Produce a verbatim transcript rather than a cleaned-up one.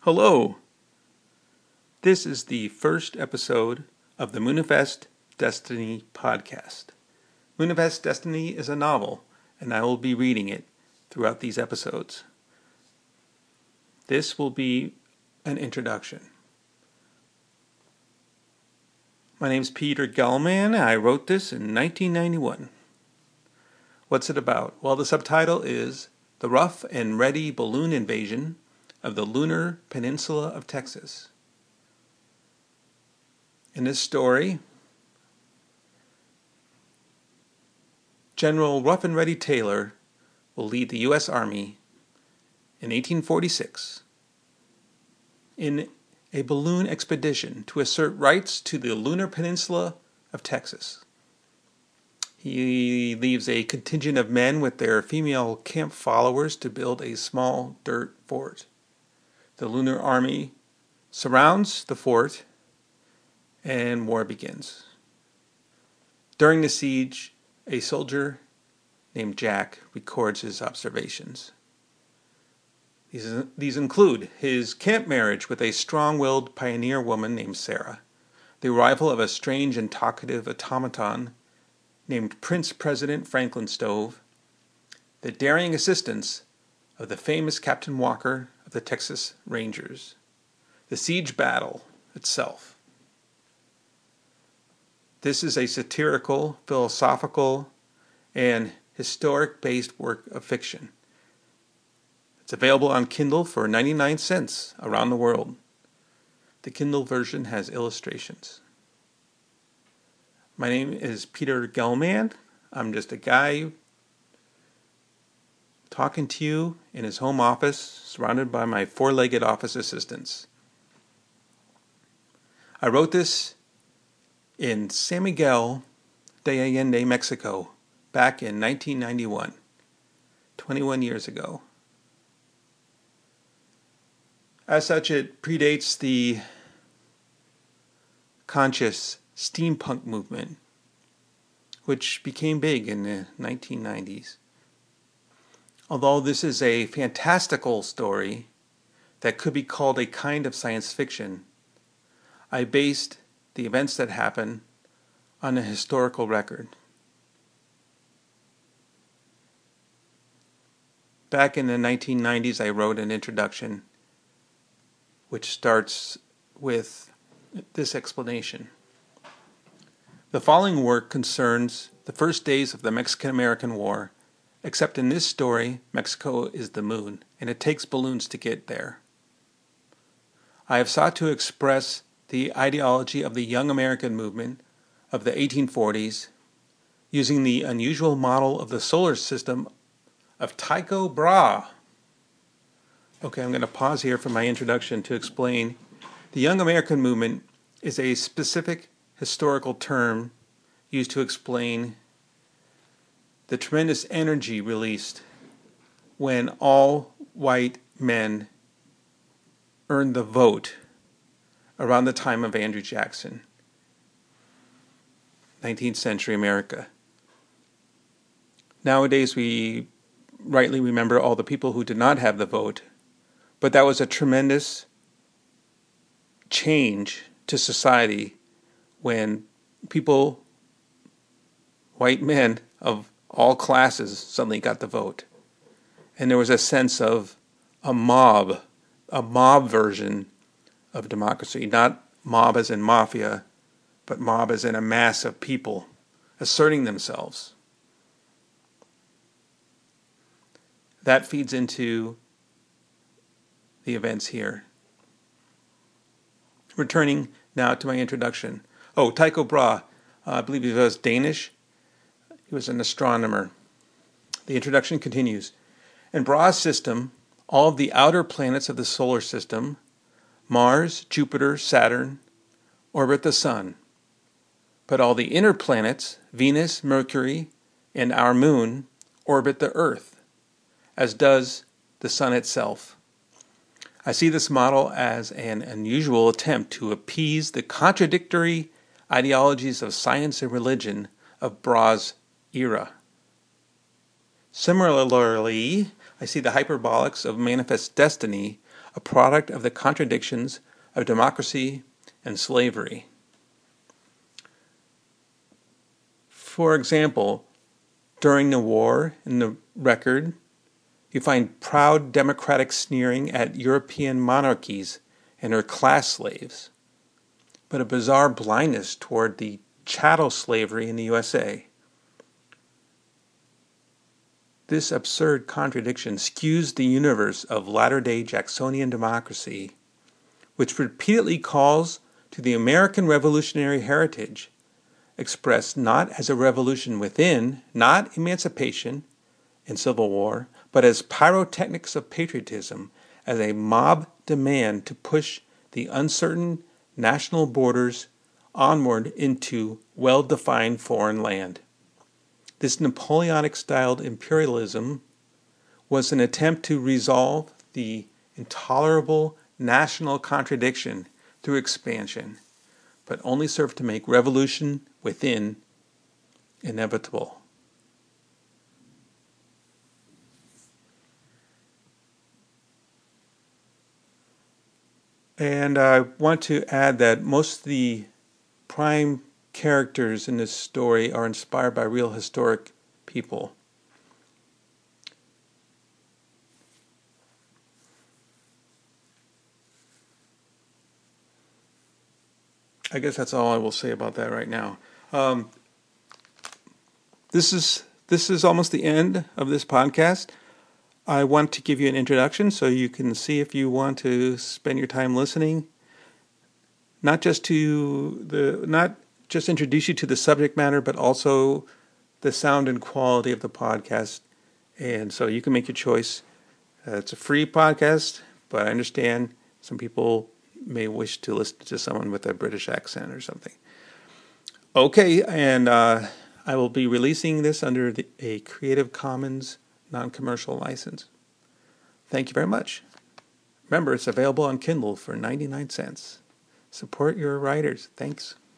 Hello! This is the first episode of the Moonifest Destiny podcast. Moonifest Destiny is a novel, and I will be reading it throughout these episodes. This will be an introduction. My name is Peter Gelman. I wrote this in nineteen ninety-one. What's it about? Well, the subtitle is The Rough and Ready Balloon Invasion of the Lunar Peninsula of Texas. In this story, General Rough and Ready Taylor will lead the U S Army in eighteen forty-six in a balloon expedition to assert rights to the Lunar Peninsula of Texas. He leaves a contingent of men with their female camp followers to build a small dirt fort. The Lunar Army surrounds the fort, and war begins. During the siege, a soldier named Jack records his observations. These, these include his camp marriage with a strong-willed pioneer woman named Sarah, the arrival of a strange and talkative automaton named Prince President Franklin Stove, the daring assistance of the famous Captain Walker of the Texas Rangers, the siege battle itself. This is a satirical, philosophical, and historic-based work of fiction. It's available on Kindle for ninety-nine cents around the world. The Kindle version has illustrations. My name is Peter Gelman. I'm just a guy talking to you in his home office, surrounded by my four-legged office assistants. I wrote this in San Miguel de Allende, Mexico, back in nineteen ninety-one, twenty-one years ago. As such, it predates the conscious steampunk movement, which became big in the nineteen nineties. Although this is a fantastical story that could be called a kind of science fiction, I based the events that happen on a historical record. Back in the nineteen nineties, I wrote an introduction which starts with this explanation. The following work concerns the first days of the Mexican-American War, except in this story, Mexico is the moon, and it takes balloons to get there. I have sought to express the ideology of the young American movement of the eighteen forties using the unusual model of the solar system of Tycho Brahe. Okay, I'm going to pause here for my introduction to explain. The young American movement is a specific historical term used to explain the tremendous energy released when all white men earned the vote around the time of Andrew Jackson, nineteenth century America. Nowadays we rightly remember all the people who did not have the vote, but that was a tremendous change to society when people, white men of all classes, suddenly got the vote. And there was a sense of a mob, a mob version of democracy. Not mob as in mafia, but mob as in a mass of people asserting themselves. That feeds into the events here. Returning now to my introduction. Oh, Tycho Brahe, uh, I believe he was Danish. He was an astronomer. The introduction continues. In Brahe's system, all of the outer planets of the solar system, Mars, Jupiter, Saturn, orbit the Sun. But all the inner planets, Venus, Mercury, and our moon, orbit the Earth, as does the Sun itself. I see this model as an unusual attempt to appease the contradictory ideologies of science and religion of Brahe's era. Similarly, I see the hyperbolics of Manifest Destiny a product of the contradictions of democracy and slavery. For example, during the war, in the record, you find proud democratic sneering at European monarchies and their class slaves, but a bizarre blindness toward the chattel slavery in the U S A. This absurd contradiction skews the universe of latter-day Jacksonian democracy, which repeatedly calls to the American revolutionary heritage, expressed not as a revolution within, not emancipation and civil war, but as pyrotechnics of patriotism, as a mob demand to push the uncertain national borders onward into well-defined foreign land. This Napoleonic-styled imperialism was an attempt to resolve the intolerable national contradiction through expansion, but only served to make revolution within inevitable. And I want to add that most of the prime characters in this story are inspired by real historic people. I guess that's all I will say about that right now. Um, this is this is almost the end of this podcast. I want to give you an introduction so you can see if you want to spend your time listening. Not just to the not just introduce you to the subject matter, but also the sound and quality of the podcast. And so you can make your choice. Uh, it's a free podcast, but I understand some people may wish to listen to someone with a British accent or something. Okay, and uh, I will be releasing this under the, a Creative Commons non-commercial license. Thank you very much. Remember, it's available on Kindle for ninety-nine cents. Support your writers. Thanks.